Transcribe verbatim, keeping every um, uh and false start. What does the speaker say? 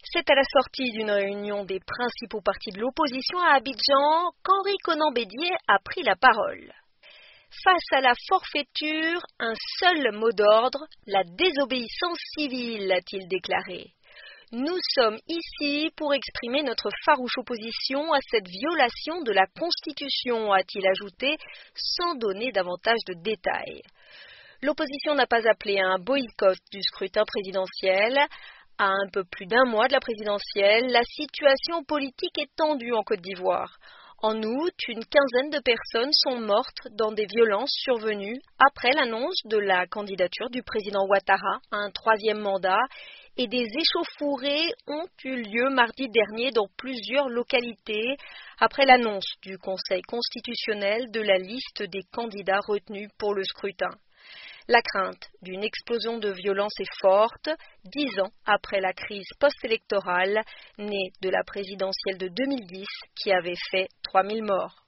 C'est à la sortie d'une réunion des principaux partis de l'opposition à Abidjan qu'Henri Konan Bédié a pris la parole. Face à la forfaiture, un seul mot d'ordre, la désobéissance civile, a-t-il déclaré. Nous sommes ici pour exprimer notre farouche opposition à cette violation de la Constitution, a-t-il ajouté, sans donner davantage de détails. L'opposition n'a pas appelé à un boycott du scrutin présidentiel. À un peu plus d'un mois de la présidentielle, la situation politique est tendue en Côte d'Ivoire. En août, une quinzaine de personnes sont mortes dans des violences survenues après l'annonce de la candidature du président Ouattara à un troisième mandat et des échauffourées ont eu lieu mardi dernier dans plusieurs localités après l'annonce du Conseil constitutionnel de la liste des candidats retenus pour le scrutin. La crainte d'une explosion de violence est forte, dix ans après la crise post-électorale née de la présidentielle de deux mille dix qui avait fait trois mille morts.